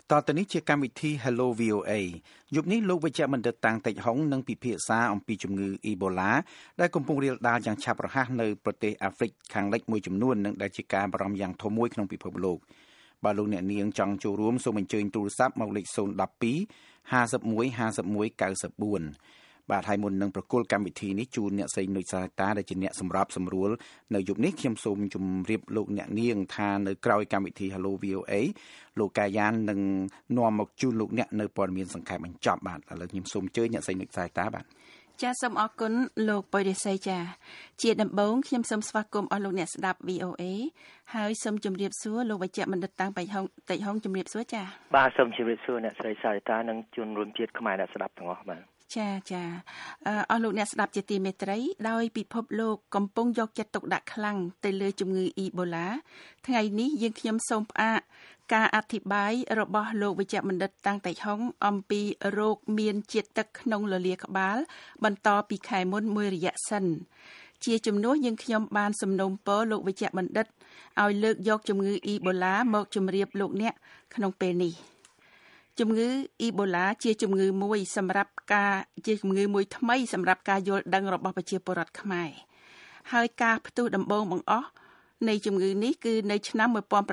តទៅនេះជាកម្មវិធី Hello VOA យប់នេះលោកវិជ្ជបណ្ឌិតតាំងតិចហុងនឹងពិភាក្សាអំពីជំងឺអ៊ីបូឡាដែលកំពុងរាលដាលយ៉ាងឆាប់រហ័សនៅប្រទេសអាហ្វ្រិកខាងលិចមួយចំនួននិងដែលជាការបារម្ភយ៉ាងធំមួយក្នុងពិភពលោកបើលោកអ្នកនាងចង់ចូលរួមសូមអញ្ជើញទូរស័ព្ទមកលេខ012 51 51 94បាទហើយមុននឹងប្រគល់កម្មវិធីនេះជូនអ្នកស្រីនុចសាតាដែលជាអ្នកសម្របសម្រួលនៅយប់នេះខ្ញុំសូមជម្រាបលោកអ្នកនាងថានៅក្រៅកម្មវិធី Hello VOA លោកកាយ៉ាននឹងនាំមកជូនលោកអ្នកនៅព័ត៌មានសង្ខេបបញ្ចប់បាទឥឡូវខ្ញុំសូមអញ្ជើញអ្នកស្រីនុចសាតាបាទចាសសូមអរគុណលោកបុយរិស័យចាជាដំបូងខ្ញុំសូមស្វាគមន៍អស់លោកអ្នកស្ដាប់ VOA ហើយសូមជម្រាបសួរលោកវិជ្ជបណ្ឌិតតាំងតិចហុងជម្រាបសួរចាបាទសូមជម្រាបសួរអ្នកស្រីសារិតានិងជនរួមជាតិខ្មែរអ្នកស្ដាប់ទាំងអស់បាទចាអស់លោកអ្នកស្ដាប់ជាទីមេត្រីដោយពិភពលោកកំពុងយកចិត្តទុកដាក់ខ្លាំងទៅលើជំងឺអ៊ីបូឡាថ្ងៃនេះយើងខ្ញុំសូមផ្អាកការអធិប្បាយរបស់លោកវិជ្ជបណ្ឌិតតាំងតិចហុងអំពីរោគមានជាតិទឹកក្នុងលលាក្បាលបន្តពីខែមុនមួយរយៈសិនជាជំនួសយើងខ្ញុំបានសំណូមពរលោកវិជ្ជបណ្ឌិតឲ្យលើកយកជំងឺអ៊ីបូឡាមកជម្រាបលោកអ្នកក្នុងពេលនេះជំងឺអ៊ីបូឡាជាជំងឺមួយសម្រាប់ជាជំងឺមួយថ្មីសម្រាប់ការយល់ដឹងរបស់ប្រជាពលរដ្ឋខ្មែរហើយការផ្ទុះដំបូងបង្អស់នៃជំងឺនេះគឺនៅឆ្នាំ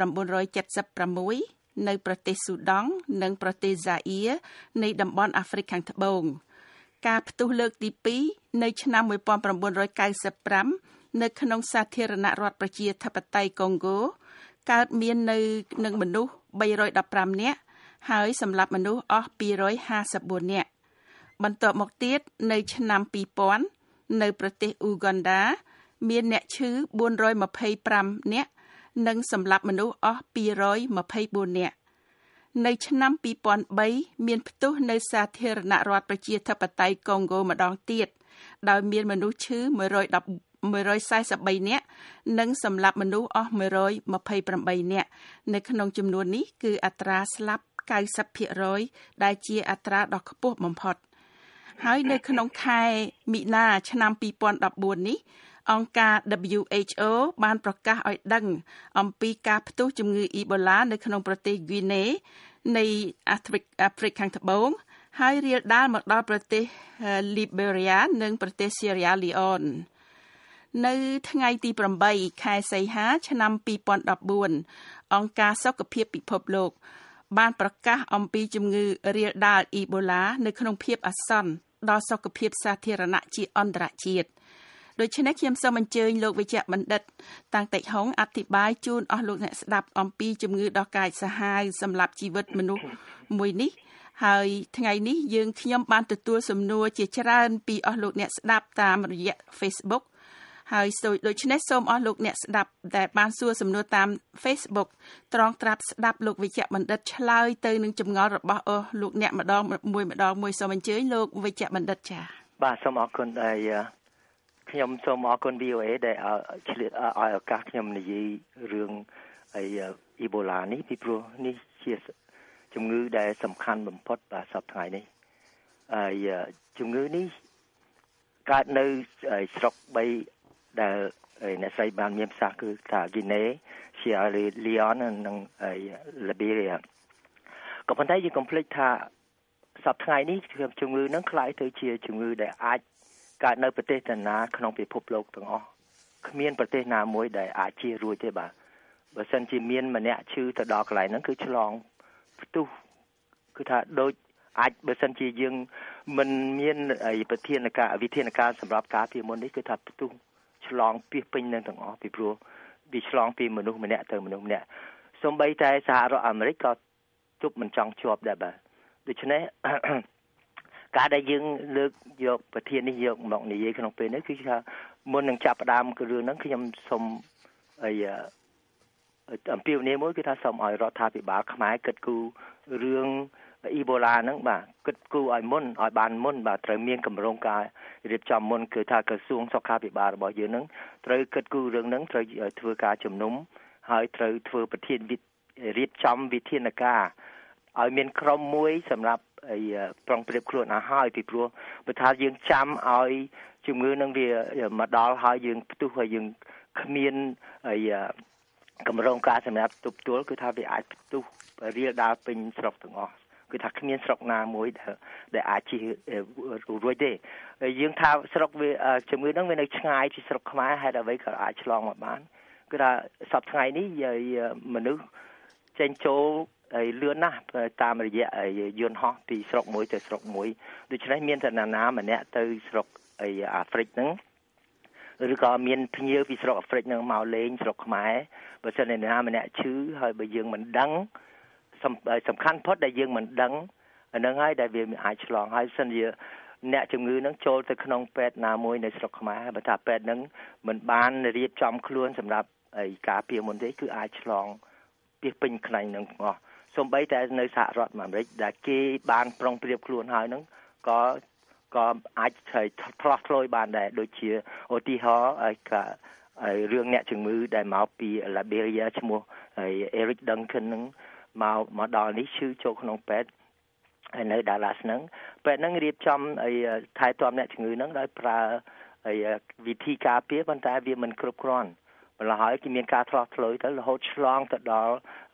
1976នៅប្រទេសស៊ូដង់និងប្រទេសហ្សាអ៊ីរនៃតំបន់អាហ្វ្រិកខាងត្បូងការផ្ទុះលើកទី2នៅឆ្នាំ1995នៅក្នុងសាធារណរដ្ឋប្រជាធិបតេយ្យកុងហ្គោកើតមាននៅនឹងមនុស្ស315នាក់ហើយសម្លាប់មនុស្សអស់254នាក់បន្ទាប់មកទៀតនៅឆ្នាំ2000នៅប្រទេសអ៊ូហ្គណ្ដាមានអ្នកឈឺ425នាក់និងសម្លាប់មនុស្សអស់224នាក់នៅឆ្នាំ2003មានផ្ទុះនៅសាធារណរដ្ឋប្រជាធិបតេយ្យកុងហ្គោម្ដងទៀតដោយមានមនុស្សឈឺ143នាក់និងសម្លាប់មនុស្សអស់128នាក់នៅក្នុងចំនួននេះគឺអត្រាស្លាប់90% ដែលជាអត្រាដ៏ខ្ពស់បំផុតហើយនៅក្នុងខែមិនិនាឆ្នាំ2014នេះអង្គការ WHO បានប្រកាសឲ្យដឹងអំពីការផ្ទុះជំងឺអ៊ីបូឡានៅក្នុងប្រទេសហ្គីណេនៃអាហ្វ្រិកខាងត្បូងហើយរាលដាលមកដល់ប្រទេសលីបេរីយ៉ានិងប្រទេសសៀរ៉ាលីអូននៅថ្ងៃទី8ខែសីហាឆ្នាំ2014អង្គការសុខភាពពិភពលោកបានប្រកាសអំពីជំងឺរាលដាលអ៊ីបូឡានៅក្នុងភាពអាសន្នដល់សុខភាពសាធារណៈជាអន្តរជាតិដូច្នេះខ្ញុំសូមអញ្ជើញលោកវិជ្ជបណ្ឌិតតាំងតិចហុងអធិប្បាយជូនអស់លោកអ្នកស្ដាប់អំពីជំងឺដ៏កាចសាហាវសម្រាប់ជីវិតមនុស្សមួយនេះហើយថ្ងៃនេះយើងខ្ញុំបានទទួលសំណួរជាច្រើនពីអស់លោកអ្នកស្ដាប់តាមរយៈ Facebook ហើយដូច្នេះសូមអស់លោកអ្នកស្ដាប់ដែលបានសួរសំណួរតាម Facebook ត្រង់ត្រាប់ស្ដាប់លោកវិជ្ជបណ្ឌិតឆ្លើយទៅនឹងចម្ងល់របស់អស់លោកអ្នកម្ដងមួយសូមអញ្ជើញលោកវិជ្ជបណ្ឌិតចា៎បាទសូមអរគុណខ្ញុំសូមអរគុណ VOA ដែលឆ្លៀតឲ្យឱកាសខ្ញុំនិយាយរឿងអ៊ីបូឡានេះពីព្រោះនេះជាជំងឺដែលសំខាន់បំផុតបាទសប្តាហ៍នេះជំងឺនេះកើតនៅស្រុក3ដែលអ្នកស្រីបានមានប្រសាសន៍គឺថាហ្គីណេសៀរ៉ាលីអូននិងលីបេរីយ៉ាក៏ប៉ុន្តែយើងកុំភ្លេចថាសប្តាហ៍នេះជំងឺនឹងក្លាយទៅជាជំងឺដែលអាចកើតនៅប្រទេសណាក្នុងពិភពលោកទាំងអស់គ្មានប្រទេសណាមួយដែលអាចជៀសរួចទេបាទបើសិនជាមានម្នាក់ឈឺទៅដល់កន្លែងហ្នឹងគឺឆ្លងផ្ទុះគឺថាដូចអាចបើសិនជាយើងមិនមានវិធានការសម្រាប់ការពារមុននេះគឺថាផ្ទុះឆ្លងពីពេញនឹងទាំងអស់ពីព្រោះវាឆ្លងពីមនុស្សម្នាក់ទៅមនុស្សម្នាក់សូម្បីតែសហរដ្ឋអាមេរិកក៏ជប់មិនចង់ជាប់ដែរបាទដូច្នេះការដែលយើងលើកយកប្រធាននេះយកមកនិយាយក្នុងពេលនេះគឺថាមុននឹងចាប់ផ្ដើមគឺរឿងហ្នឹងខ្ញុំសូមអំពាវនាវមួយគឺថាសូមឲ្យរដ្ឋាភិបាលខ្មែរគិតគូររឿងអ៊ីបូឡាហ្នឹងបាទគិតគូរឲ្យមុនឲ្យបានមុនបាទត្រូវមានគម្រោងការរៀបចំមុនគឺថាក្រសួងសុខាភិបាលរបស់យើងហ្នឹងត្រូវគិតគូររឿងហ្នឹងត្រូវធ្វើការជំនុំហើយត្រូវធ្វើរៀបចំវិធានការឲ្យមានក្រុមមួយសម្រាប់ប្រុងប្រៀបខ្លួនឲ្យហើយពីព្រោះបើថាយើងចាំឲ្យជំងឺនឹងវាមកដល់ហើយយើងផ្ទុះហើយយើងគ្មានកម្រងការសម្រាប់ទប់ទល់គឺថាវាអាចផ្ទុះរាលដាលពេញស្រុកទាំងអស់គឺថាគ្មានស្រុកណាមួយដែលអាចជិះរួចទេយើងថាស្រុកវាជំងឺហ្នឹងវានៅឆ្ងាយពីស្រុកខ្មែរហេតុអ្វីក៏អាចឆ្លងមកបានគឺថាសប្តាហ៍ថ្ងៃនេះមនុស្សចេញចូលលឿនណាស់តាមរយៈយន្តហោះពីស្រុកមួយទៅស្រុកមួយដូច្នេះមានតែណាម្នាក់ទៅស្រុកអាហ្វ្រិកហ្នឹងឬក៏មានភ្ញៀវពីស្រុកអាហ្វ្រិកហ្នឹងមកលេងស្រុកខ្មែរបើសិនណាម្នាក់ឈឺហើយបើយើងមិនដឹងសំខាន់ផុតដែលយើងមិនដឹងអាហ្នឹងហើយដែលវាអាចឆ្លងហើយសិនជាអ្នកជំងឺហ្នឹងចូលទៅក្នុងពេទ្យណាមួយនៅស្រុកខ្មែរបើថាពេទ្យហ្នឹងមិនបានរៀបចំខ្លួនសម្រាប់ការពារមុនទេគឺអាចឆ្លងពីពេញខ្លាញ់ហ្នឹងទាំងអស់សូម្បីតែនៅសហរដ្ឋអាមេរិកដែលគេបានប្រុងប្រៀបខ្លួនហើយហ្នឹងក៏អាចឆ្លោះឆ្លួយបានដែរដូចជាឧទាហរណ៍រឿងអ្នកជំងឺដែលមកពី Liberia ឈ្មោះEric Duncan ហ្នឹងមកដល់នេះឈឺចូលក្នុងពេទ្យនៅ Dallas ហ្នឹងពេទ្យហ្នឹងរៀបចំថែទាំអ្នកជំងឺហ្នឹងដោយប្រើវិធីការពារប៉ុន្តែវាមិនគ្រប់គ្រាន់ម្ល៉េះហើយគេមានការឆ្លោះឆ្លួយទៅរហូតឆ្លងទៅដល់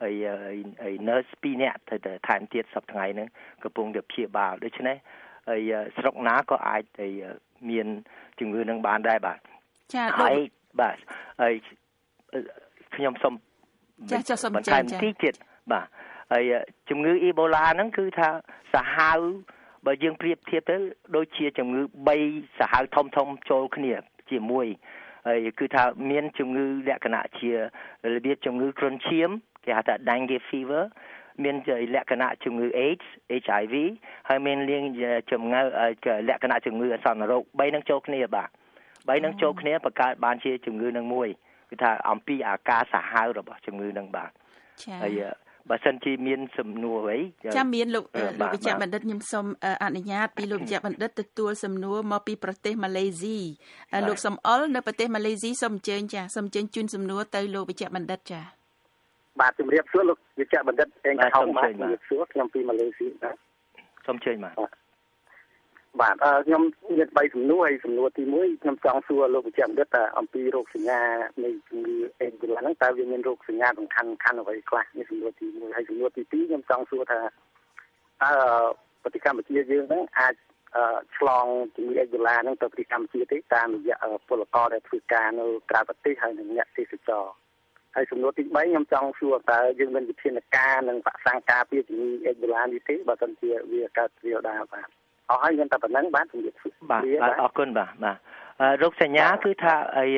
nurse 2នាក់ទៅថែមទៀតសប្តាហ៍ថ្ងៃហ្នឹងកំពុងតែព្យាបាលដូច្នេះស្រុកណាក៏អាចមានជំងឺនឹងបានដែរបាទចា៎ហើយបាទហើយខ្ញុំសូមបន្ថែមតិចទៀតបាទហើយជំងឺអ៊ីបូឡាហ្នឹងគឺថាសាហាវបើយើងប្រៀបធៀបទៅដូចជាជំងឺ3សាហាវធំចូលគ្នាជាមួយហើយគឺថាមានជំងឺលក្ខណៈជារបៀបជំងឺគ្រុនឈាមគេហៅថា dengue fever មានលក្ខណៈជំងឺ AIDS HIV ហើយមានជំងឺលក្ខណៈជំងឺអាសន្នរោគ3នឹងចូលគ្នាបាទ3នឹងចូលគ្នាបង្កើតបានជាជំងឺនឹងមួយគឺថាអំពីអាការសាហាវរបស់ជំងឺនឹងបាទហើយបើសិនជាមានសំណួរអីចាំមានលោកវិជ្ជបណ្ឌិតខ្ញុំសូមអនុញ្ញាតពីលោកវិជ្ជបណ្ឌិតទទួលសំណួរមកពីប្រទេសម៉ាឡេស៊ីលោកសំអល់នៅប្រទេសម៉ាឡេស៊ីសូមអញ្ជើញចាសូមអញ្ជើញជូនសំណួរទៅលោកវិជ្ជបណ្ឌិតចាបាទជំរាបសួរលោកវិជ្ជបណ្ឌិតឯងខំបាទជំរាបសួរខ្ញុំពីម៉ាឡេស៊ីបាទសូមអញ្ជើញបាទបាទខ្ញុំមាន3សំណួរហើយសំណួរទី1ខ្ញុំចង់សួរលោកវិជ្ជបណ្ឌិតអំពីរោគសញ្ញានៃជំងឺអេបូឡាហ្នឹងតើវាមានរោគសញ្ញាសំខាន់អ្វីខ្លះនេះសំណួរទី1ហើយសំណួរទី2ខ្ញុំចង់សួរថាប្រទេសកម្ពុជាយើងហ្នឹងអាចឆ្លងជំងឺអេបូឡាហ្នឹងទៅប្រទេសកម្ពុជាទេតាមរយៈពលករដែលធ្វើការនៅក្រៅប្រទេសហើយនិងអ្នកទេសចរហើយសំណួរទី3ខ្ញុំចង់សួរតើយើងមានវិធានការនិងវ៉ាក់សាំងការពារជំងឺអេបូឡានេះទេបើមិនជាវាកើតរាលដាលបាទអស់ហើយខ្ញុំតែប៉ុណ្្នឹងបាទជំរាបសួរបាទអរគុណបាទរោគសញ្ញាគឺថា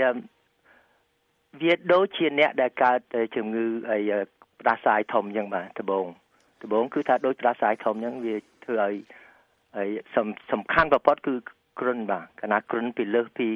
វាដូចជាអ្នកដែលកើតជំងឺផ្ដាសាយធំអញ្ចឹងបាទដំបូងគឺថាដូចផ្ដាសាយធំអញ្ចឹងវាធ្វើឲ្យសំខាន់បំផុតគឺគ្រុនបាទកាលណាគ្រុនពីលើសពី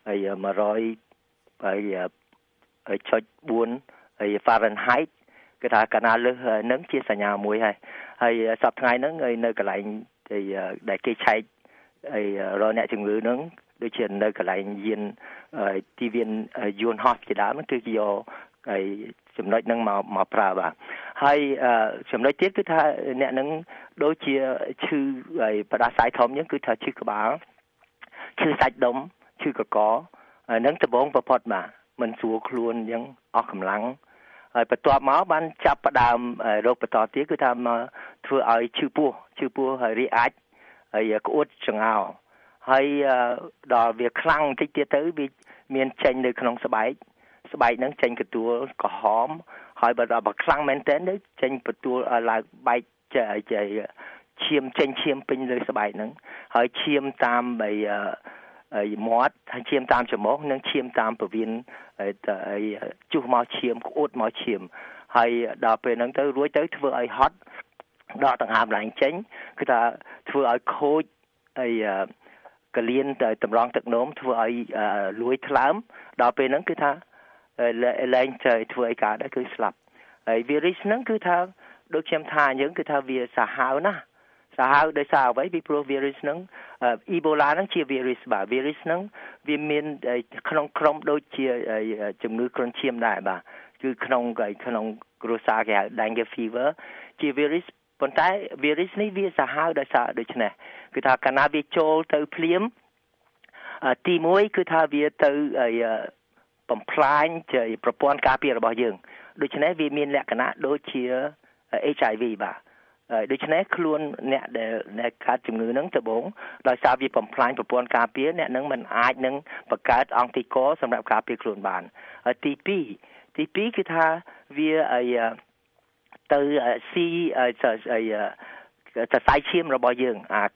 100.4 Fahrenheit គឺថាកាលណាលើសហ្នឹងជាសញ្ញាមួយហើយសប្តាហ៍ថ្ងៃហ្នឹងនៅកន្លែងដែលគេឆែករកអ្នកជំងឺហ្នឹងដូចជានៅកន្លែងទីវានយន្តហោះជាដើមគឺគេយកចំណុចហ្នឹងមកប្រើបាទហើយចំណុចទៀតគឺថាអ្នកហ្នឹងដូចជាឈឺផ្ដាសាយធំអញ្ចឹងគឺថាឈឺក្បាលឈឺសាច់ដុំឈឺកកហ្នឹងដំបូងបំផុតបាទមិនស្រួលខ្លួនអញ្ចឹងអស់កម្លាំងហើយបន្ទាប់មកបានចាប់ផ្ដើមរោគបន្តទៀតគឺថាមកធ្វើឲ្យឈឺពោះហើយរីអាចហើយក្អួតចង្អោរហើយដល់វាខ្លាំងតិចទៀតទៅវាមានចេញនៅក្នុងស្បែកហ្នឹងចេញកទួលក្រហមហើយបើខ្លាំងមែនទែនទៅចេញកទួលឡើងបែកឈាមចេញឈាមពេញលើស្បែកហ្នឹងហើយឈាមតាមមាត់ហើយឈាមតាមច្រមុះនិងឈាមតាមពោះវៀនជុះមកឈាមក្អួតមកឈាមហើយដល់ពេលហ្នឹងទៅរួចទៅធ្វើឲ្យហត់ដកដង្ហើមឡើងចេញគឺថាធ្វើឲ្យខូចកលៀនទៅតម្រង់ទឹកនោមធ្វើឲ្យលួយថ្លើមដល់ពេលហ្នឹងគឺថាលែងធ្វើឲ្យកើតដែរគឺស្លាប់ហើយ virus ហ្នឹងគឺថាដូចខ្ញុំថាអញ្ចឹងគឺថាវាសាហាវណាស់សាហាវដោយសារអ្វីពីព្រោះ virus ហ្នឹងEbola ហ្នឹងជា virus បាទ virus ហ្នឹងវាមានក្នុងក្រុមដូចជាជំងឺគ្រុនឈាមដែរបាទគឺក្នុងគ្រួសារគេហៅ dengue fever ជា virus ប៉ុន្តែ virus នេះវាសាហាវដោយសារដូច្នេះគឺថាកាលណាវាចូលទៅភ្លាមទី1គឺថាវាទៅបំផ្លាញជាប្រព័ន្ធការពាររបស់យើងដូច្នេះវាមានលក្ខណៈដូចជា HIV បាទដូច្នេះខ្លួនអ្នកដែលកើតជំងឺហ្នឹងត្បូងដោយសារវាបំផ្លាញប្រព័ន្ធការពារអ្នកនឹងមិនអាចនឹងបង្កើតអង់ទីកសម្រាប់ការពារខ្លួនបានទី2គឺថាវាទៅស៊ីសរសៃឈាមរបស់យើង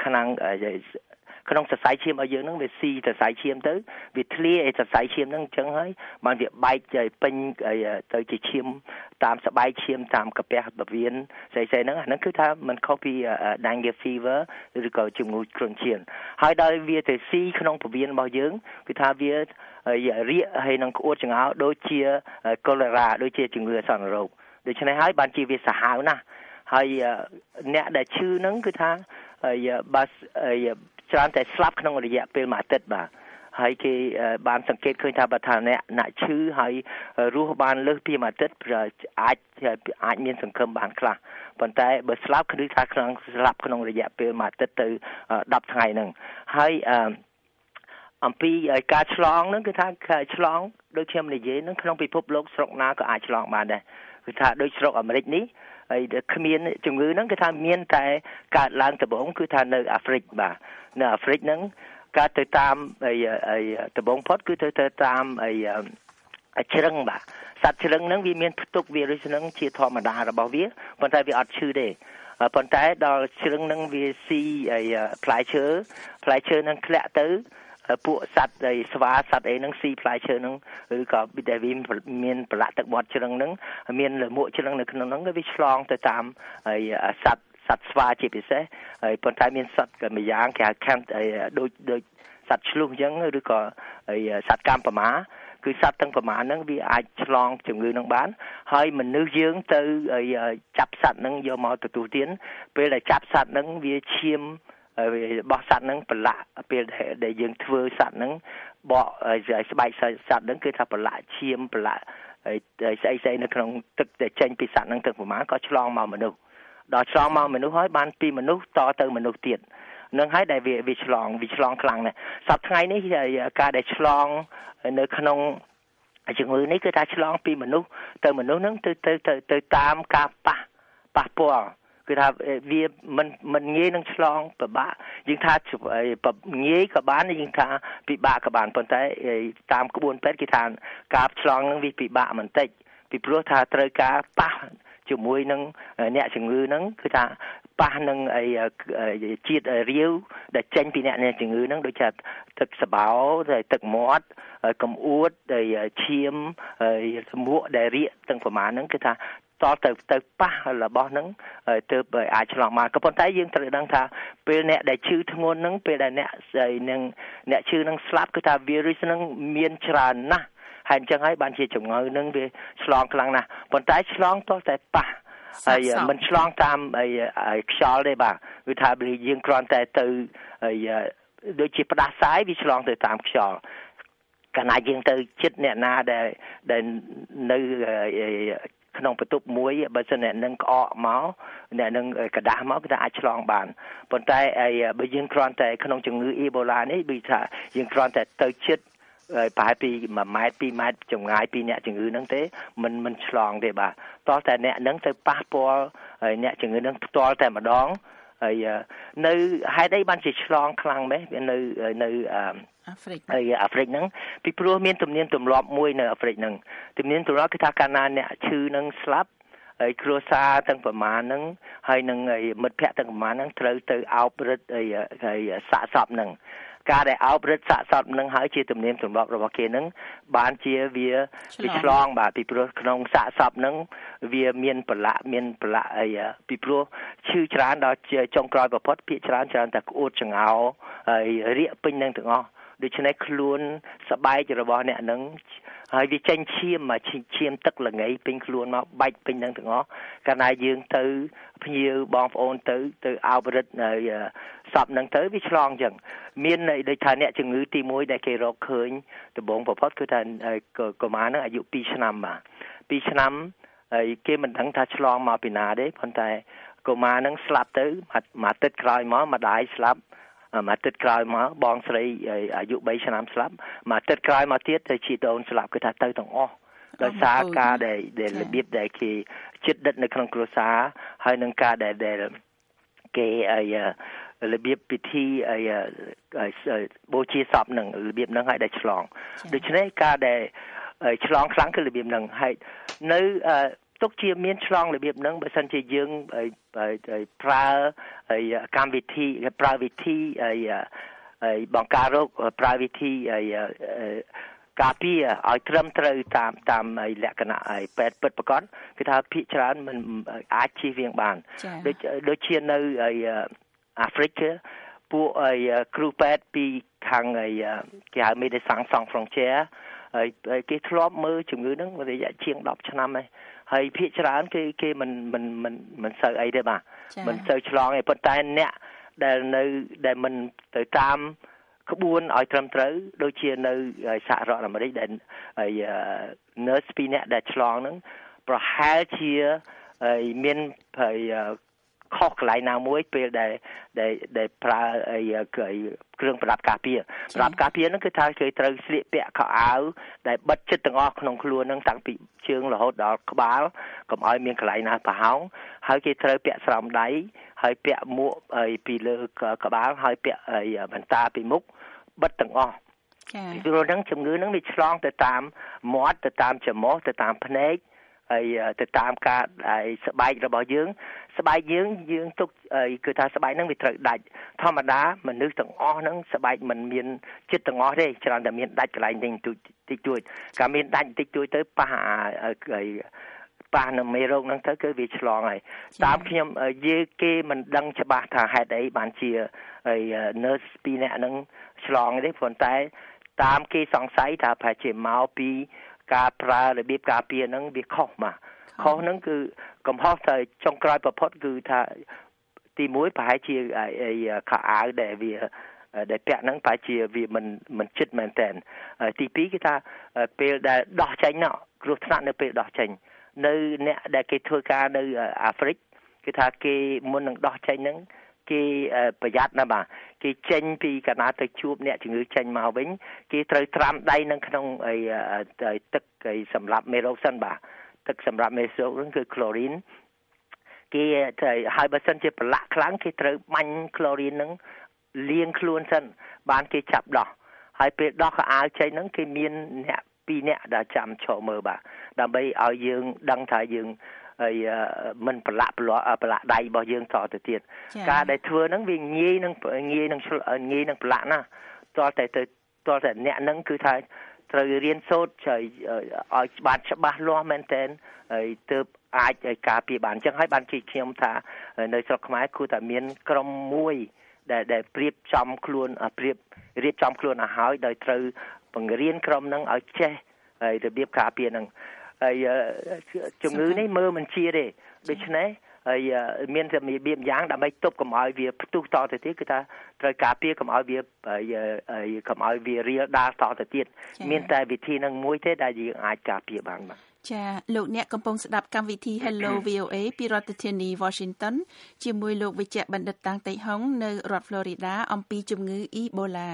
ក្នុងសរសៃឈាមរបស់យើងហ្នឹងវាស៊ីសរសៃឈាមទៅវាធ្លាសរសៃឈាមហ្នឹងអញ្ចឹងហើយបានវាបែកពេញទៅជាឈាមតាមស្បែកឈាមតាមកាពះបវៀនស្អីៗហ្នឹងគឺថាมันខុសពី dengue fever ឬក៏ជំងឺគ្រុនឈាមហើយដោយវាទៅស៊ីក្នុងបវៀនរបស់យើងគឺថាវារាកហើយនឹងក្អួតចង្អោរដូចជា cholera ដូចជាជំងឺអាសន្នរោគដូច្នេះហើយបានជាវាសាហាវណាស់ហើយអ្នកដែលឈឺហ្នឹងគឺថាបាសច្រើនតែស្លាប់ក្នុងរយៈពេលមួយអាទិត្យបាទហើយគេបានសង្កេតឃើញថាបើថាអ្នកឈឺហើយរស់បានលើសពីមួយអាទិត្យអាចមានសង្ឃឹមបានខ្លះប៉ុន្តែបើស្លាប់គឺថាស្លាប់ក្នុងរយៈពេលមួយអាទិត្យទៅ10ថ្ងៃហ្នឹងហើយអំពីការឆ្លងហ្នឹងគឺថាឆ្លងដូចខ្ញុំនិយាយហ្នឹងក្នុងពិភពលោកស្រុកណាក៏អាចឆ្លងបានដែរគឺថាដូចស្រុកអាមេរិកនេះហើយគ្មានជំងឺហ្នឹងគឺថាមានតែកើតឡើងដំបូងគឺថានៅអាហ្វ្រិកបាទនៅអាហ្វ្រិកហ្នឹងកើតទៅតាមដំបូងផុតគឺទៅតាមជ្រឹងបាទសត្វជ្រឹងហ្នឹងវាមានផ្ទុកវីរុសហ្នឹងជាធម្មតារបស់វាប៉ុន្តែវាអត់ឈឺទេប៉ុន្តែដល់ជ្រឹងហ្នឹងវាស៊ីផ្លែឈើហ្នឹងធ្លាក់ទៅពួកសត្វស្វាសត្វអីហ្នឹងស៊ីផ្លែឈើហ្នឹងឬក៏ដែលវាមានប្រឡាក់ទឹកមាត់ជ្រឹងហ្នឹងមានលមួកជ្រឹងនៅក្នុងហ្នឹងវាឆ្លងទៅតាមសត្វស្វាជាពិសេសហើយប៉ុន្តែមានសត្វក៏មួយយ៉ាងគេហៅខាំដូចសត្វឆ្លុះអញ្ចឹងឬក៏សត្វកាំប្រមាគឺសត្វទាំងប្រមាហ្នឹងវាអាចឆ្លងជំងឺហ្នឹងបានហើយមនុស្សយើងទៅចាប់សត្វហ្នឹងយកមកទទួលទានពេលដែលចាប់សត្វហ្នឹងវាឈាមរបស់សត្វហ្នឹងប្រឡាក់ពេលដែលយើងធ្វើសត្វហ្នឹងបកស្បែកសត្វហ្នឹងគឺថាប្រឡាក់ឈាមប្រឡាក់ស្អីនៅក្នុងទឹកដែលចេញពីសត្វហ្នឹងទឹកប្រមាណក៏ឆ្លងមកមនុស្សដល់ឆ្លងមកមនុស្សហើយបានពីមនុស្សតទៅមនុស្សទៀតនឹងហើយដែលវាឆ្លងខ្លាំងណាស់សប្តាហ៍ថ្ងៃនេះការដែលឆ្លងនៅក្នុងជំងឺនេះគឺថាឆ្លងពីមនុស្សទៅមនុស្សហ្នឹងទៅតាមការប៉ះពាល់គឺថាវាមិនងាយនឹងឆ្លងពិបាកយើងថាងាយក៏បានយើងថាពិបាកក៏បានប៉ុន្តែតាមក្បួនពេទ្យគេថាការឆ្លងនឹងវាពិបាកបន្តិចពីព្រោះថាត្រូវការប៉ះជាមួយនឹងអ្នកជំងឺហ្នឹងគឺថាប៉ះនឹងជាតិរាវដែលចេញពីអ្នកជំងឺហ្នឹងដូចជាទឹកសបោទឹកមាត់កំអួតឈាមមួកដែលរាកទាំងប្រមាណហ្នឹងគឺថាតទៅប៉ះរបស់ហ្នឹងទើបអាចឆ្លងបានក៏ប៉ុន្តែយើងត្រូវដឹងថាពេលអ្នកដែលឈឺធ្ងន់ហ្នឹងពេលដែលអ្នកឈឺហ្នឹងស្លាប់គឺថាវីរុសហ្នឹងមានច្រើនណាស់ហើយអញ្ចឹងហើយបានជាជំងឺហ្នឹងវាឆ្លងខ្លាំងណាស់ប៉ុន្តែឆ្លងតតែប៉ះហើយមិនឆ្លងតាមខ្យល់ទេបាទគឺថាយើងគ្រាន់តែទៅដូចជាផ្ដាសាយវាឆ្លងទៅតាមខ្យល់កាលណាយើងទៅចិត្តអ្នកណាដែលនៅក្នុងបន្ទប់មួយបើសិនអ្នកនឹងក្អកមកអ្នកនឹងกระដាស់មកគឺថាអាចឆ្លងបានប៉ុន្តែបើយើងគ្រាន់តែក្នុងជំងឺអ៊ីបូឡានេះដូចថាយើងគ្រាន់តែទៅចិត្តប្រហែលពី1ម៉ែត្រ2ម៉ែត្រចម្ងាយពីអ្នកជំងឺហ្នឹងទេមិនឆ្លងទេបាទតោះតែអ្នកហ្នឹងទៅប៉ះពាល់អ្នកជំងឺហ្នឹងផ្ទាល់តែម្ដងហើយនៅហេតុអីបានជាឆ្លងខ្លាំងម៉េចនៅអាហ្វ្រិកហ្នឹងពីព្រោះមានទំនៀមទម្លាប់មួយនៅអាហ្វ្រិកហ្នឹងទំនៀមទម្លាប់គឺថាកាលណាអ្នកឈឺហ្នឹងស្លាប់ហើយគ្រួសារទាំងប្រមាណហ្នឹងហើយនឹងមិត្តភ័ក្តិទាំងប្រមាណហ្នឹងត្រូវទៅអោបរឹតហើយសាកសពហ្នឹងការដែលអោបរឹតសាកសពហ្នឹងហើយជាទំនៀមទម្លាប់របស់គេហ្នឹងបានជាវាឆ្លងបាទពីព្រោះក្នុងសាកសពហ្នឹងវាមានប្រឡាក់អីពីព្រោះឈឺច្រើនដល់ចុងក្រោយបំផុតភាគច្រើនតែក្អួតចង្អោរហើយរាកពេញនឹងទាំងអស់ដូច្នេះខ្លួនស្បែករបស់អ្នកហ្នឹងហើយវាចេញឈាមទឹកល្ងៃពេញខ្លួនមកបែកពេញនឹងទាំងអស់កាលណាយើងទៅភ្ញៀវបងប្អូនទៅអោបរឹតសពហ្នឹងទៅវាឆ្លងអញ្ចឹងមានដូចថាអ្នកជំងឺទី1ដែលគេរកឃើញដំបូងបំផុតគឺថាកុមារហ្នឹងអាយុ2ឆ្នាំបាទ2ឆ្នាំហើយគេមិនដឹងថាឆ្លងមកពីណាទេប៉ុន្តែកុមារហ្នឹងស្លាប់ទៅមួយអាទិត្យក្រោយមកម្ដាយស្លាប់មកទឹកក្រោយមកបងស្រីអាយុ3ឆ្នាំស្លាប់មកទឹកក្រោយមកទៀតទៅជាដូនស្លាប់គឺថាទៅទាំងអស់ដោយសារការដែលរបៀបដែលគេចិត្តដិតនៅក្នុងគ្រួសារហើយនឹងការដែលគេរបៀបពិធីបូជាសពនឹងរបៀបហ្នឹងឲ្យដែលឆ្លងដូច្នេះការដែលឆ្លងខ្លាំងគឺរបៀបហ្នឹងហើយនៅទុកជាមានឆ្លងរបៀបហ្នឹងបើសិនជាយើងប្រើកម្មវិធីប្រើវិធីបង្ការរោគប្រើវិធីការពារឲ្យត្រឹមត្រូវតាមលក្ខណៈពេទ្យពិតប្រាកដគឺថាភាគច្រើនมันអាចជៀសវាងបានដូចជានៅអាហ្វ្រិកពួកគ្រូពេទ្យពីខាងគេហៅ Médecins Sans Frontières ហើយគេធ្លាប់មើលជំងឺហ្នឹងរយៈជាង10ឆ្នាំហើយភាគច្រើនគេមិនសូវអីទេបាទមិនសូវឆ្លងទេប៉ុន្តែអ្នកដែលមិនទៅតាមក្បួនឲ្យត្រឹមត្រូវដូចជានៅសហរដ្ឋអាមេរិកដែលnurse 2នាក់ដែលឆ្លងហ្នឹងប្រហែលជាមានខុសកន្លែងណាមួយពេលដែលប្រើគ្រឿងប្រដាប់ការពារហ្នឹងគឺថាគេត្រូវស្លៀកពាក់ខោអាវដែលបិទជិតទាំងអស់ក្នុងខ្លួនហ្នឹងតាំងពីជើងរហូតដល់ក្បាលកុំឲ្យមានកន្លែងណាប្រហោងហើយគេត្រូវពាក់ស្រោមដៃហើយពាក់មួកពីលើក្បាលហើយពាក់បន្តាពីមុខបិទទាំងអស់ពីព្រោះហ្នឹងជំងឺហ្នឹងវាឆ្លងទៅតាមមាត់ទៅតាមច្រមុះទៅតាមភ្នែកហើយទៅតាមការស្បែករបស់យើងស្បែកយើងទុកគឺថាស្បែកហ្នឹងវាត្រូវដាច់ធម្មតាមនុស្សទាំងអស់ហ្នឹងស្បែកមិនមានចិត្តទាំងអស់ទេច្រើនតែមានដាច់កន្លែងតិចតួចកាលមានដាច់តិចតួចទៅប៉ះនៅមេរោគហ្នឹងទៅគឺវាឆ្លងហើយតាមខ្ញុំគេមិនដឹងច្បាស់ថាហេតុអីបានជាnurse 2នាក់ហ្នឹងឆ្លងទេប៉ុន្តែតាមគេសង្ស័យថាប្រហែលជាមកពីការប្រើរបៀបការពារហ្នឹងវាខុសមកខុសហ្នឹងគឺកំហុសតែចុងក្រោយបំផុតគឺថាទី1ប្រហែលជាខោអាវដែលពាក់ហ្នឹងប្រហែលជាវាមិនជិតមែនតើទី2គឺថាពេលដែលដោះចេញនោះគ្រោះថ្នាក់នៅពេលដោះចេញនៅអ្នកដែលគេធ្វើការនៅអាហ្វ្រិកគឺថាគេមុននឹងដោះចេញហ្នឹងគេប្រយ័ត្នណាបាទគេចេញពីកណ្ដាលទៅជួបអ្នកជំងឺចេញមកវិញគេត្រូវត្រាំដៃនៅក្នុងទឹកសម្រាប់មេរោគសិនបាទទឹកសម្រាប់មេរោគហ្នឹងគឺក្លូរីនគេហើយបើសិនជាប្រឡាក់ខ្លាំងគេត្រូវបាញ់ក្លូរីនហ្នឹងលាងខ្លួនសិនបានគេចាប់ដោះហើយពេលដោះខោអាវចេញហ្នឹងគេមានអ្នក2នាក់ដែលចាំឈរមើលបាទដើម្បីឲ្យយើងដឹងថាយើងមិនប្រឡាក់ដៃរបស់យើងតទៅទៀតការដែលធ្វើហ្នឹងវាងាយនឹងប្រឡាក់ណាតតែអ្នកហ្នឹងគឺថាត្រូវរៀនសូត្រឲ្យបានច្បាស់លាស់មែនទែនហើយទើបអាចការពារបានអញ្ចឹងហើយបានជិះខ្ញុំថានៅស្រុកខ្មែរគួរតែមានក្រុមមួយដែលរៀបចំខ្លួនឲ្យហើយដោយត្រូវបង្រៀនក្រុមហ្នឹងឲ្យចេះរបៀបការពារហ្នឹងហើយជំងឺនេះមើលមិនជាទេដូច្នេះហើយមានតែរបៀបយ៉ាងដើម្បីទប់កុំឲ្យវាផ្ទុះតទៅទៀតគឺថាត្រូវការពារកុំឲ្យវារាលដាលតទៅទៀតមានតែវិធីនឹងមួយទេដែលយើងអាចការពារបានបាទចាលោកអ្នកកំពុងស្ដាប់កម្មវិធី Hello VOA ពីរដ្ឋធានី Washington ជាមួយលោកវិជ្ជបណ្ឌិតតាំងតេហុងនៅរដ្ឋ Florida អំពីជំងឺ Ebola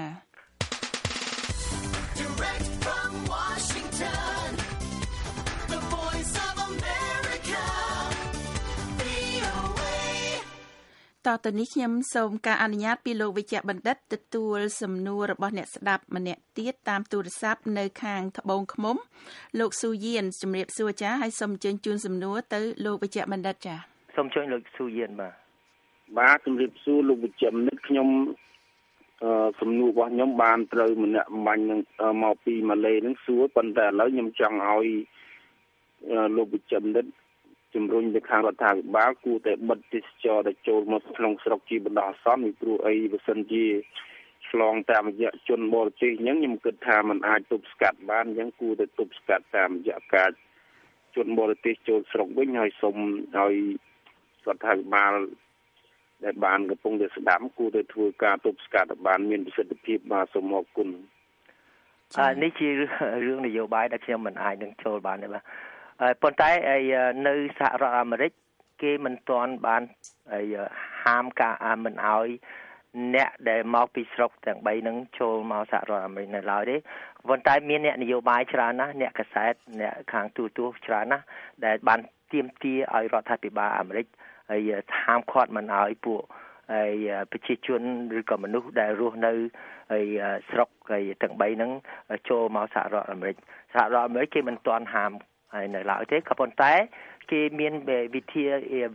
តទៅនេះខ្ញុំសូមការអនុញ្ញាតពីលោកវិជ្ជបណ្ឌិតទទួលសំណួររបស់អ្នកស្ដាប់ម្នាក់ទៀតតាមទូរស័ព្ទនៅខាងត្បូងឃ្មុំលោកស៊ូយៀនជំរាបសួរចាហើយសូមអញ្ជើញជូនសំណួរទៅលោកវិជ្ជបណ្ឌិតចាសូមអញ្ជើញលោកស៊ូយៀនបាទជំរាបសួរលោកវិជ្ជបណ្ឌិតខ្ញុំសំណួររបស់ខ្ញុំបានត្រូវម្នាក់បាញ់នឹងមកពីម៉ាឡេនឹងសួរប៉ុន្តែឥឡូវខ្ញុំចង់ឲ្យលោកវិជ្ជបណ្ឌិតជំរុញទៅខាងរដ្ឋាភិបាលគួរតែបិទទេសចរទៅចូលមកក្នុងស្រុកជាបណ្ដោះអាសន្នពីព្រោះអីបើសិនជាឆ្លងតាមរយៈជនបរទេសអញ្ចឹងខ្ញុំគិតថាมันអាចទប់ស្កាត់បានអញ្ចឹងគួរតែទប់ស្កាត់តាមរយៈការជនបរទេសចូលស្រុកវិញហើយសូមឲ្យរដ្ឋាភិបាលដែលបានកំពុងតែស្ដាប់គួរតែធ្វើការទប់ស្កាត់ឲ្យបានមានប្រសិទ្ធភាពបាទសូមអរគុណនេះជារឿងនយោបាយដែលខ្ញុំមិនអាចនឹងចូលបានទេបាទប៉ុន្តែនៅសហរដ្ឋអាមេរិកគេមិនទាន់បានហាមការមិនឲ្យអ្នកដែលមកពីស្រុកទាំង3នឹងចូលមកសហរដ្ឋអាមេរិកនៅឡើយទេប៉ុន្តែមានអ្នកនយោបាយច្រើនណាស់អ្នកកាសែតអ្នកខាងទូរទស្សន៍ច្រើនណាស់ដែលបានទាមទារឲ្យរដ្ឋាភិបាលអាមេរិកហើយហាមឃាត់មិនឲ្យពួកហើយប្រជាជនឬក៏មនុស្សដែលរស់នៅហើយស្រុកហើយទាំង3ហ្នឹងចូលមកសហរដ្ឋអាមេរិកគេមិនទាន់ហាមហើយនៅឡើយទេក៏ប៉ុន្តែគេមានវិធី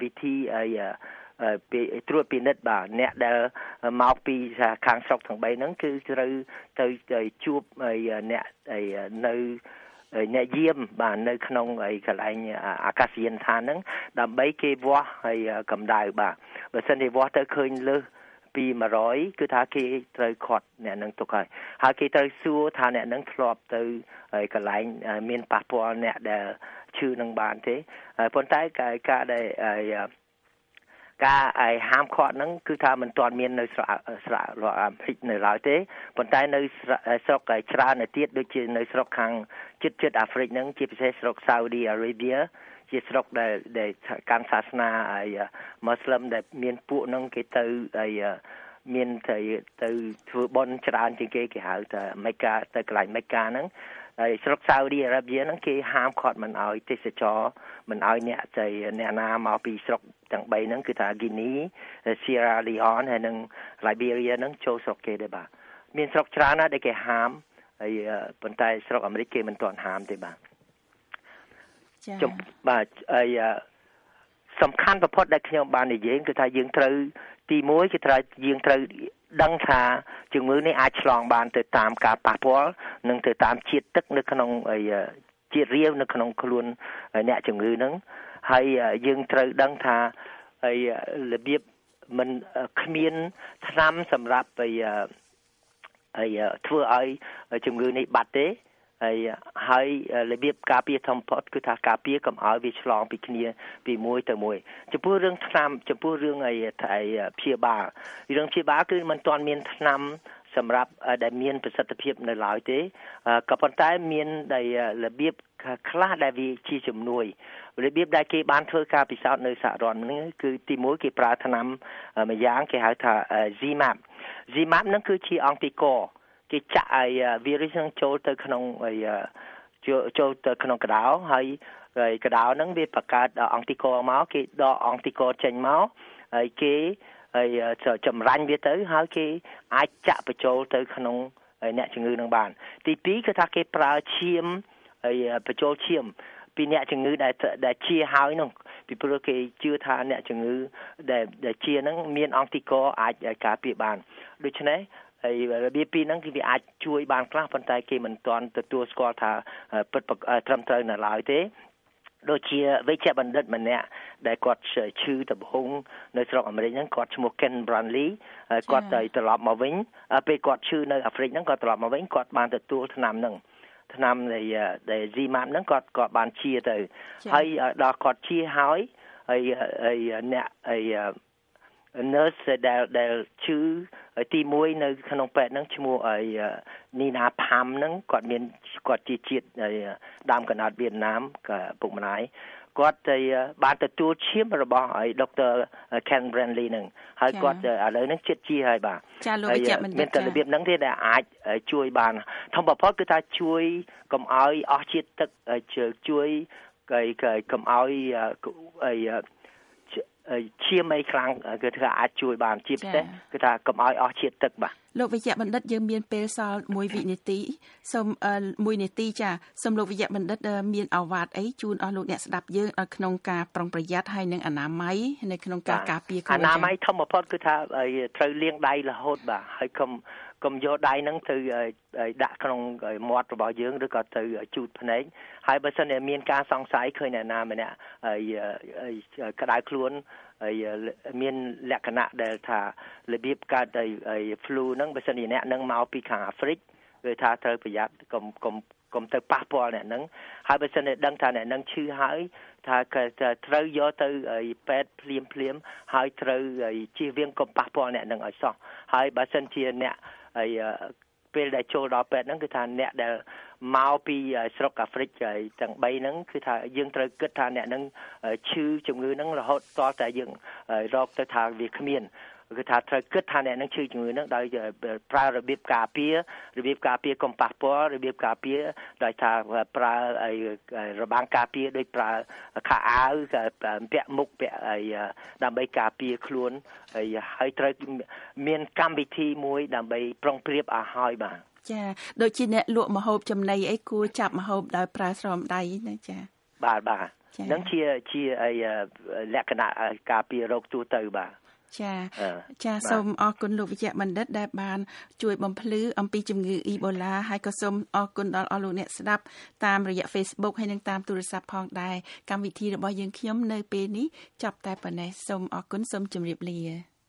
ត្រួតពិនិត្យបាទអ្នកដែលមកពីខាងស្រុកទាំង3ហ្នឹងគឺត្រូវទៅជួបអ្នកនៅអ្នកយាមបាទនៅក្នុងកន្លែងអាកាសយានដ្ឋានហ្នឹងដើម្បីគេវាស់ហើយកម្ដៅបាទបើសិនជាវាស់ទៅឃើញលើសពី100គឺថាគេត្រូវខាត់អ្នកនឹងទុកហើយគេត្រូវសួរថាអ្នកនឹងធ្លាប់ទៅកន្លែងមានប៉ះពាល់អ្នកដែលឈឺនឹងបានទេប៉ុន្តែការដែលការហាមឃាត់ហ្នឹងគឺថាមិនទាន់មាននៅស្រុកអាមេរិកនៅឡើយទេប៉ុន្តែនៅស្រុកច្រើនទៅទៀតដូចជានៅស្រុកខាងជិតអាហ្វ្រិកហ្នឹងជាពិសេសស្រុក Saudi Arabia ជាស្រុកដែលកាន់សាសនាមូស្លឹមដែលមានពួកហ្នឹងគេទៅមានទៅធ្វើបុណ្យច្រើនជាងគេហៅថាមេកាទៅកន្លែងមេកាហ្នឹងហើយស្រុក Saudi Arabia ហ្នឹងគេហាមឃាត់មិនឲ្យទេសចរមិនឲ្យអ្នកណាមកពីស្រុកទាំង3ហ្នឹងគឺថា Guinea, Sierra Leone ហើយនិង Liberia ហ្នឹងចូលស្រុកគេដែរបាទមានស្រុកច្រើនណាស់ដែលគេហាមហើយប៉ុន្តែស្រុកអាមេរិកគេមិនទាន់ហាមទេបាទចា៎បាទហើយសំខាន់បំផុតដែលខ្ញុំបាននិយាយគឺថាយើងត្រូវទី1គឺយើងត្រូវដឹងថាជំងឺនេះអាចឆ្លងបានទៅតាមការប៉ះពាល់និងទៅតាមជាតិទឹកនៅក្នុងជាតិរាវនៅក្នុងខ្លួនអ្នកជំងឺហ្នឹងហើយយើងត្រូវដឹងថារបៀបមិនគ្មានថ្នាំសម្រាប់ធ្វើឲ្យជំងឺនេះបាត់ទេហើយរបៀបការពារធម្មពលគឺថាការពារកុំឲ្យវាឆ្លងពីគ្នាពីមួយទៅមួយចំពោះរឿងថ្នាំចំពោះរឿងព្យាបាលគឺមិនទាន់មានថ្នាំសម្រាប់ដែលមានប្រសិទ្ធភាពនៅឡើយទេក៏ប៉ុន្តែមានរបៀបខ្លះដែលវាជាជំនួយរបៀបដែលគេបានធ្វើការពិសោធន៍នៅសហរដ្ឋនេះគឺទី1គេប្រើថ្នាំមួយយ៉ាងគេហៅថា ZMapp ហ្នឹងគឺជាអង់ទីកគេចាក់ឲ្យវីរុសហ្នឹងចូលទៅក្នុងក្តៅហើយកដៅហ្នឹងវាបង្កើតអង់ទីកមកគេដកអង់ទីកចេញមកហើយគេចម្រាញ់វាទៅហើយគេអាចចាក់បញ្ចូលទៅក្នុងអ្នកជំងឺនឹងបានទី2គឺថាគេប្រើឈាមហើយបញ្ចូលឈាមពីអ្នកជំងឺដែលជាហើយនោះពីព្រោះគេជឿថាអ្នកជំងឺដែលជាហ្នឹងមានអង់ទីកអាចការពារបានដូច្នេះហើយរបៀបពីរហ្នឹងគឺវាអាចជួយបានខ្លះប៉ុន្តែគេមិនទាន់ទទួលស្គាល់ថាពិតត្រឹមត្រូវនៅឡើយទេដូចជាវេជ្ជបណ្ឌិតម្នាក់ដែលគាត់ឈឺដំបូងនៅស្រុកអាមេរិកហ្នឹងគាត់ឈ្មោះ Ken Brantley គាត់ទៅត្រឡប់មកវិញពេលគាត់ឈឺនៅអាហ្វ្រិកហ្នឹងគាត់ត្រឡប់មកវិញគាត់បានទទួលថ្នាំហ្នឹងថ្នាំដែល ZMapp ហ្នឹងគាត់បានជាទៅហើយដល់គាត់ជាហើយអ្នកnurse ដែលឈឺទី1នៅក្នុងពេទ្យហ្នឹងឈ្មោះNina Pham ហ្នឹងគាត់ជាជាតិដើមកណ្ដាលវៀតណាមពុកម្ដាយគាត់បានទទួលឈាមរបស់ដុកទ័រ Ken Brantley ហ្នឹងហើយគាត់ឥឡូវហ្នឹងចិត្តជាហើយបាទចាលោកវិជ្ជបណ្ឌិតមានតែរបៀបហ្នឹងទេដែលអាចជួយបានធំបំផុតគឺថាជួយកុំឲ្យអស់ជាតិទឹកជួយកុំឲ្យឈាមអីខ្លាំងគឺថាអាចជួយបានជាពិសេសគឺថាកុំឲ្យអស់ជាតិទឹកបាទលោកវិជ្ជបណ្ឌិតយើងមានពេលសល់1វិនាទីសូម1នាទីចាសូមលោកវិជ្ជបណ្ឌិតមានអាវ៉ាតអីជូនអស់លោកអ្នកស្ដាប់យើងឲ្យក្នុងការប្រុងប្រយ័ត្នហើយនឹងអនាម័យនៅក្នុងការការពារខ្លួនអនាម័យធម្មពលគឺថាត្រូវលាងដៃរហូតបាទហើយកុំយកដៃហ្នឹងទៅដាក់ក្នុងមាត់របស់យើងឬក៏ទៅជូតភ្នែកហើយបើសិនជាមានការសង្ស័យឃើញអ្នកណាម្នាក់ក្តៅខ្លួនមានលក្ខណៈដែលថារបៀបកើតflu ហ្នឹងបើសិនជាអ្នកនឹងមកពីខាងអាហ្វ្រិកគឺថាត្រូវប្រយ័ត្នកុំទៅប៉ះពាល់អ្នកហ្នឹងហើយបើសិនជាដឹងថាអ្នកហ្នឹងឈឺហើយថាត្រូវយកទៅពេទ្យភ្លាមហើយត្រូវជៀសវាងកុំប៉ះពាល់អ្នកហ្នឹងឲ្យសោះហើយបើសិនជាអ្នកពេលដែលចូលដល់ពេទ្យហ្នឹងគឺថាអ្នកដែលមកពីស្រុកអាហ្វ្រិកទាំង3ហ្នឹងគឺថាយើងត្រូវគិតថាអ្នកហ្នឹងឈឺជំងឺហ្នឹងរហូតតតែយើងរកទៅថាវាគ្មានគឺថាត្រូវគិតថាអ្នកនឹងឈឺជំងឺនឹងដោយប្រើរបៀបការពារកុំប៉ះពាល់របៀបការពារដោយថាប្រើរបាំងការពារដោយប្រើខោអាវពាក់មុខពាក់ដើម្បីការពារខ្លួនហើយត្រូវមានកម្មវិធីមួយដើម្បីប្រុងប្រៀបឲ្យហើយបាទចាដូចជាអ្នកលក់ម្ហូបចំណីអីគួរចាប់ម្ហូបដោយប្រើស្រោមដៃណាចាបាទនឹងជាលក្ខណៈការពាររោគទូទៅបាទចាសូមអរគុណលោកវិជ្ជបណ្ឌិតដែលបានជួយបំភ្លឺអំពីជំងឺអ៊ីបូឡាហើយក៏សូមអរគុណដល់អស់លោកអ្នកស្ដាប់តាមរយៈ Facebook ហើយនិងតាមទូរស័ព្ទផងដែរកម្មវិធីរបស់យើងខ្ញុំនៅពេលនេះចាប់តែប៉ុណ្ណេះសូមអរគុណសូមជម្រាបលា